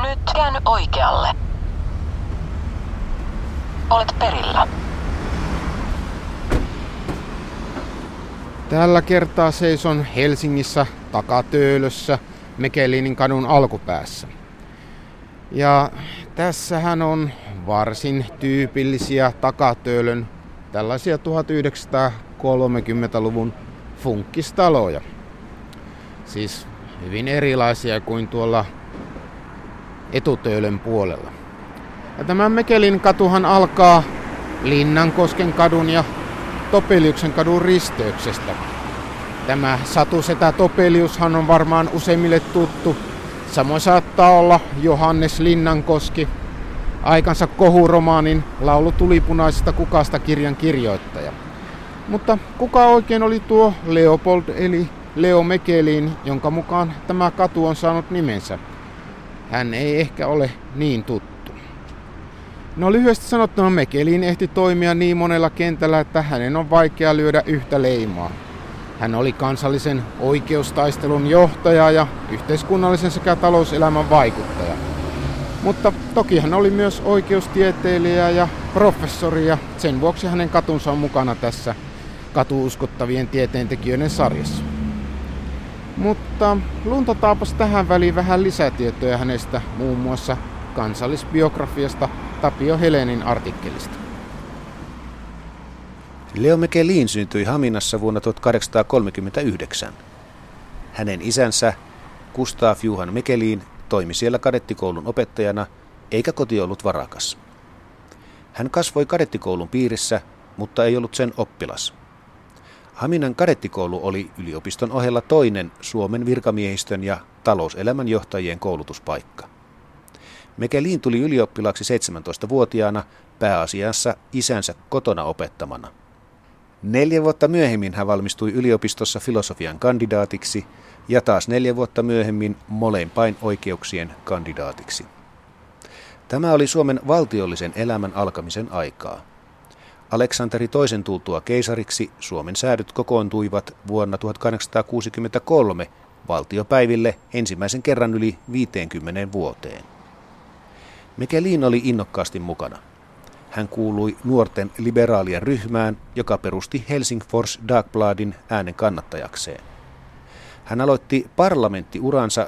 Nyt käänny oikealle. Olet perillä. Tällä kertaa seison Helsingissä Takatöölössä Mekelinin kadun alkupäässä. Ja tässähän on varsin tyypillisiä Takatöölön tällaisia 1930-luvun funkkistaloja. Siis hyvin erilaisia kuin tuolla Etutöölön puolella. Ja tämä Mekelin katuhan alkaa Linnankosken kadun ja Topeliuksen kadun risteyksestä. Tämä satusetä Topeliushan on varmaan useimmille tuttu. Samoin saattaa olla Johannes Linnankoski, aikansa kohuromaanin Laulu tulipunaisesta kukasta -kirjan kirjoittaja. Mutta kuka oikein oli tuo Leopold eli Leo Mekelin, jonka mukaan tämä katu on saanut nimensä? Hän ei ehkä ole niin tuttu. No lyhyesti sanottuna Mekelin ehti toimia niin monella kentällä, että hänen on vaikea lyödä yhtä leimaa. Hän oli kansallisen oikeustaistelun johtaja ja yhteiskunnallisen sekä talouselämän vaikuttaja. Mutta toki hän oli myös oikeustieteilijä ja professori ja sen vuoksi hänen katunsa on mukana tässä katuuskottavien tieteentekijöiden sarjassa. Mutta luntataanpas tähän väliin vähän lisätietoja hänestä, muun muassa kansallisbiografiasta Tapio Helenin artikkelista. Leo Mekelin syntyi Haminassa vuonna 1839. Hänen isänsä Gustav Johan Mekelin toimi siellä kadettikoulun opettajana, eikä koti ollut varakas. Hän kasvoi kadettikoulun piirissä, mutta ei ollut sen oppilas. Haminan kadettikoulu oli yliopiston ohella toinen Suomen virkamiehistön ja talouselämän johtajien koulutuspaikka. Mekelin tuli ylioppilaaksi 17-vuotiaana pääasiassa isänsä kotona opettamana. 4 vuotta myöhemmin hän valmistui yliopistossa filosofian kandidaatiksi ja taas 4 vuotta myöhemmin molempain oikeuksien kandidaatiksi. Tämä oli Suomen valtiollisen elämän alkamisen aikaa. Aleksanteri II tultua keisariksi Suomen säädyt kokoontuivat vuonna 1863 valtiopäiville ensimmäisen kerran yli 50 vuoteen. Mekelin oli innokkaasti mukana. Hän kuului nuorten liberaalien ryhmään, joka perusti Helsingfors Dagbladin äänen kannattajakseen. Hän aloitti parlamenttiuransa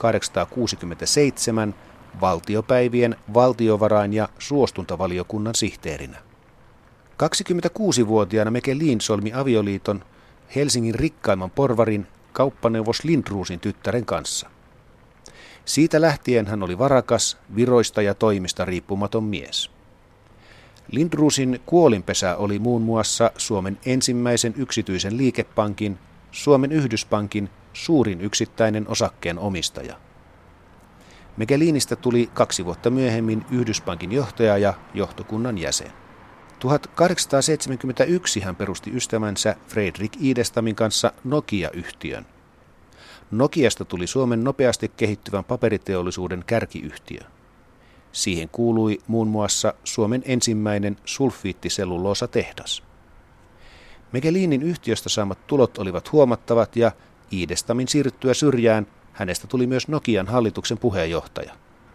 1867 valtiopäivien valtiovarain- ja suostuntavaliokunnan sihteerinä. 26-vuotiaana Mekelin solmi avioliiton Helsingin rikkaimman porvarin kauppaneuvos Lindrosin tyttären kanssa. Siitä lähtien hän oli varakas, viroista ja toimista riippumaton mies. Lindrosin kuolinpesä oli muun muassa Suomen ensimmäisen yksityisen liikepankin, Suomen Yhdyspankin suurin yksittäinen osakkeen omistaja. Mekelinistä tuli 2 vuotta myöhemmin Yhdyspankin johtaja ja johtokunnan jäsen. 1871 hän perusti ystävänsä Fredrik Idestamin kanssa Nokia-yhtiön. Nokiasta tuli Suomen nopeasti kehittyvän paperiteollisuuden kärkiyhtiö. Siihen kuului muun muassa Suomen ensimmäinen sulfiittiselluloosatehdas. Mekelinin yhtiöstä saamat tulot olivat huomattavat ja Idestamin siirryttyä syrjään hänestä tuli myös Nokian hallituksen puheenjohtaja.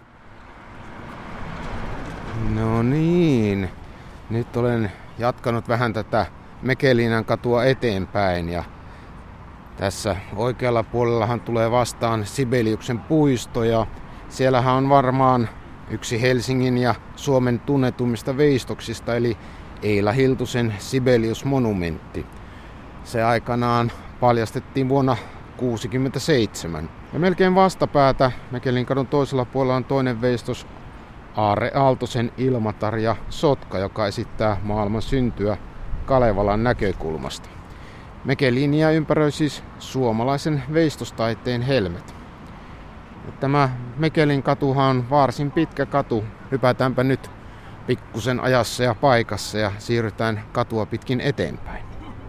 No niin, nyt olen jatkanut vähän tätä Mekelinan katua eteenpäin ja tässä oikealla puolellahan tulee vastaan Sibeliuksen puisto ja siellähän on varmaan yksi Helsingin ja Suomen tunnetummista veistoksista eli Eila Hiltusen Sibelius-monumentti. Se aikanaan paljastettiin vuonna 1967. Ja melkein vastapäätä Mekelinkadun toisella puolella on toinen veistos Aarre Aaltosen Ilmatar ja Sotka, joka esittää maailman syntyä Kalevalan näkökulmasta. Mekelinia ympäröi siis suomalaisen veistostaiteen helmet. Tämä Mekelin katuhan on varsin pitkä katu. Hypätäänpä nyt pikkusen ajassa ja paikassa ja siirrytään katua pitkin eteenpäin.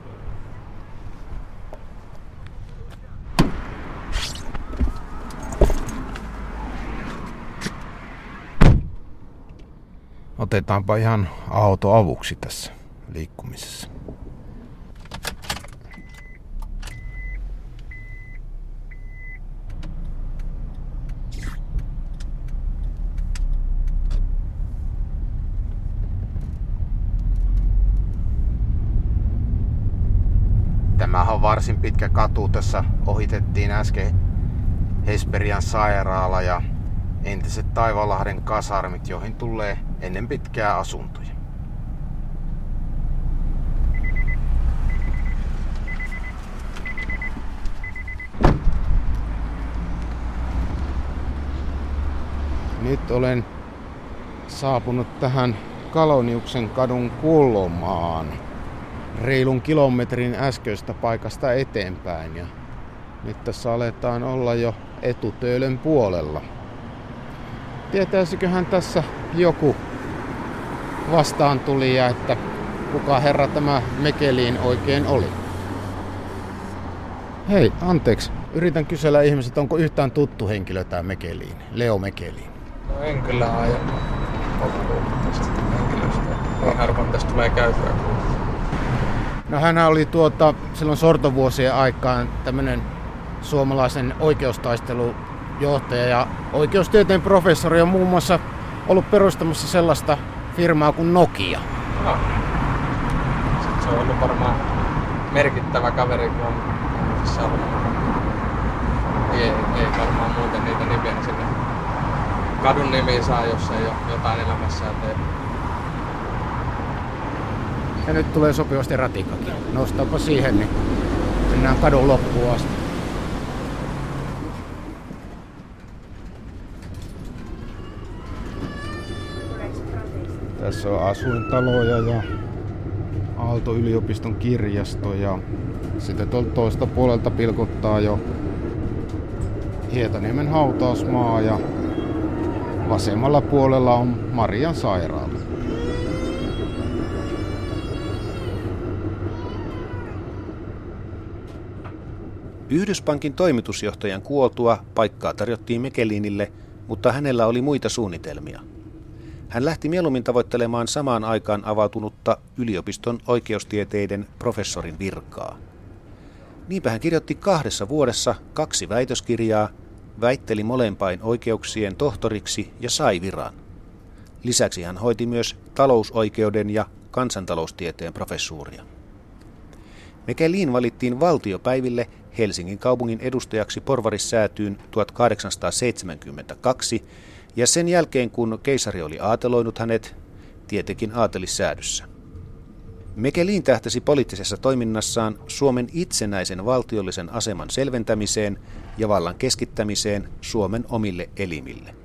Otetaanpa ihan auto avuksi tässä liikkumisessa. varsin pitkä katu. Tässä ohitettiin äsken Hesperian sairaala ja entiset Taivanlahden kasarmit, joihin tulee ennen pitkää asuntoja. Nyt olen saapunut tähän Kaloniuksen kadun kulmaan reilun kilometrin äskeistä paikasta eteenpäin. Ja nyt tässä aletaan olla jo etutöölön puolella. Tietäisiköhän tässä joku vastaantulija, että kuka herra tämä Mechelin oikein oli? Hei, anteeksi. Yritän kysellä ihmiset, onko yhtään tuttu henkilö tämä Mechelin, Leo Mechelin? No en kyllä aio olla tästä henkilöstä. Niin harvoin tästä tulee käytyä. No hän oli silloin sortovuosien aikaan tämmöinen suomalaisen oikeustaistelujohtaja ja oikeustieteen professori on muun muassa ollut perustamassa sellaista firmaa kuin Nokia. No. Sitten se on ollut varmaan merkittävä kaveri, kun on ollut. Ei varmaan muuten niitä nimiä sinne kadun nimiin saa, jos ei ole jotain elämässään tehnyt. Ja nyt tulee sopivasti ratikkakin. Nostaapa siihen, niin mennään kadun loppuun asti. Tässä on asuintaloja ja Aalto-yliopiston kirjasto ja sitten toista puolelta pilkottaa jo Hietaniemen hautausmaa ja vasemmalla puolella on Marian sairaala. Yhdyspankin toimitusjohtajan kuoltua paikkaa tarjottiin Mechelinille, mutta hänellä oli muita suunnitelmia. Hän lähti mieluummin tavoittelemaan samaan aikaan avautunutta yliopiston oikeustieteiden professorin virkaa. Niinpä hän kirjoitti 2 vuodessa 2 väitöskirjaa, väitteli molempain oikeuksien tohtoriksi ja sai viran. Lisäksi hän hoiti myös talousoikeuden ja kansantaloustieteen professuuria. Mechelin valittiin valtiopäiville Helsingin kaupungin edustajaksi porvarissäätyyn 1872 ja sen jälkeen kun keisari oli aateloinut hänet, tietenkin aatelissäädyssä. Mechelin tähtäsi poliittisessa toiminnassaan Suomen itsenäisen valtiollisen aseman selventämiseen ja vallan keskittämiseen Suomen omille elimille.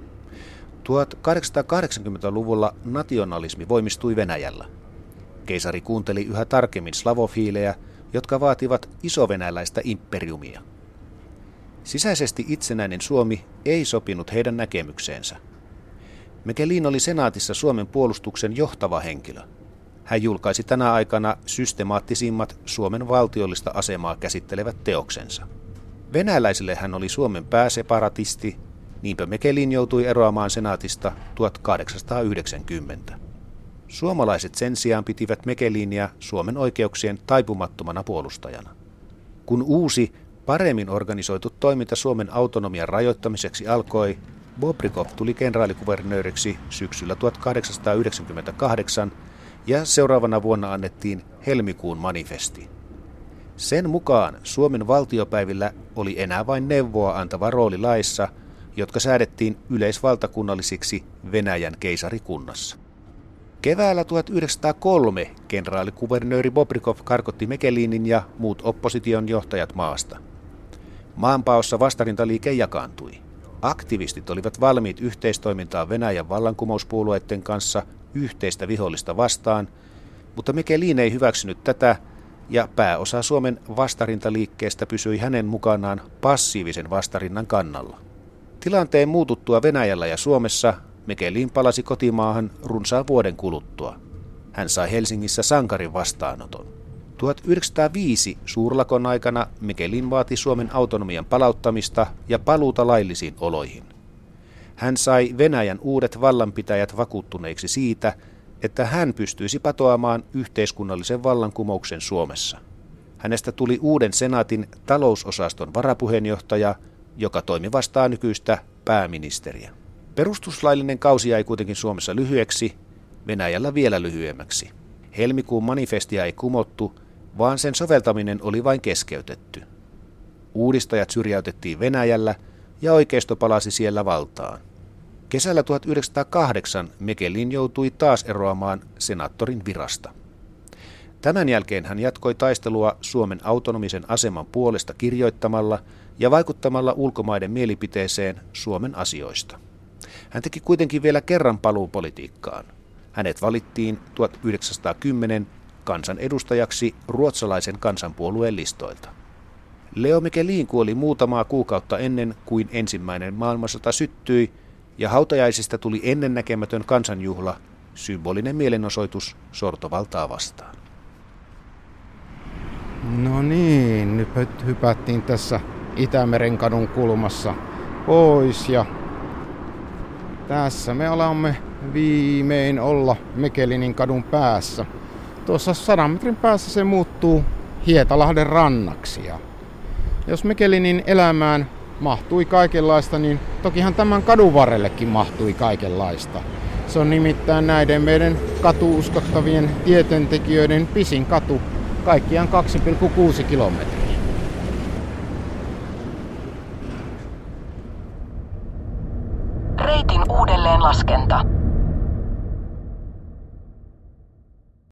1880-luvulla nationalismi voimistui Venäjällä. Keisari kuunteli yhä tarkemmin slavofiilejä, jotka vaativat isovenäläistä imperiumia. Sisäisesti itsenäinen Suomi ei sopinut heidän näkemykseensä. Mechelin oli senaatissa Suomen puolustuksen johtava henkilö. Hän julkaisi tänä aikana systemaattisimmat Suomen valtiollista asemaa käsittelevät teoksensa. Venäläisille hän oli Suomen pääseparatisti, niinpä Mechelin joutui eroamaan senaatista 1890. Suomalaiset sen sijaan pitivät Mechelinia Suomen oikeuksien taipumattomana puolustajana. Kun uusi, paremmin organisoitu toiminta Suomen autonomian rajoittamiseksi alkoi, Bobrikov tuli kenraalikuvernööriksi syksyllä 1898 ja seuraavana vuonna annettiin helmikuun manifesti. Sen mukaan Suomen valtiopäivillä oli enää vain neuvoa antava rooli laissa, jotka säädettiin yleisvaltakunnallisiksi Venäjän keisarikunnassa. Keväällä 1903 kenraalikuvernööri Bobrikov karkotti Mechelinin ja muut opposition johtajat maasta. Maanpaossa vastarintaliike jakaantui. Aktivistit olivat valmiit yhteistoimintaan Venäjän vallankumouspuolueiden kanssa yhteistä vihollista vastaan, mutta Mechelin ei hyväksynyt tätä ja pääosa Suomen vastarintaliikkeestä pysyi hänen mukanaan passiivisen vastarinnan kannalla. Tilanteen muututtua Venäjällä ja Suomessa Mechelin palasi kotimaahan runsaan vuoden kuluttua. Hän sai Helsingissä sankarin vastaanoton. 1905 suurlakon aikana Mechelin vaati Suomen autonomian palauttamista ja paluuta laillisiin oloihin. Hän sai Venäjän uudet vallanpitäjät vakuuttuneiksi siitä, että hän pystyisi patoamaan yhteiskunnallisen vallankumouksen Suomessa. Hänestä tuli uuden senaatin talousosaston varapuheenjohtaja, joka toimi vastaan nykyistä pääministeriä. Perustuslaillinen kausi jäi kuitenkin Suomessa lyhyeksi, Venäjällä vielä lyhyemmäksi. Helmikuun manifestia ei kumottu, vaan sen soveltaminen oli vain keskeytetty. Uudistajat syrjäytettiin Venäjällä ja oikeisto palasi siellä valtaan. Kesällä 1908 Mekelin joutui taas eroamaan senaattorin virasta. Tämän jälkeen hän jatkoi taistelua Suomen autonomisen aseman puolesta kirjoittamalla ja vaikuttamalla ulkomaiden mielipiteeseen Suomen asioista. Hän teki kuitenkin vielä kerran paluu politiikkaan. Hänet valittiin 1910 kansanedustajaksi ruotsalaisen kansanpuolueen listoilta. Leo Mekelin kuoli muutamaa kuukautta ennen kuin ensimmäinen maailmansota syttyi, ja hautajaisista tuli ennennäkemätön kansanjuhla, symbolinen mielenosoitus sortovaltaa vastaan. No niin, nyt hypättiin tässä Itämeren kadun kulmassa pois ja tässä me alamme viimein olla Mekelinin kadun päässä. Tuossa 100 metrin päässä se muuttuu Hietalahden rannaksi. Ja jos Mekelinin elämään mahtui kaikenlaista, niin tokihan tämän kadun varrellekin mahtui kaikenlaista. Se on nimittäin näiden meidän katuuskottavien tieteentekijöiden pisin katu, kaikkiaan 2,6 kilometriä. Reitin uudelleenlaskenta.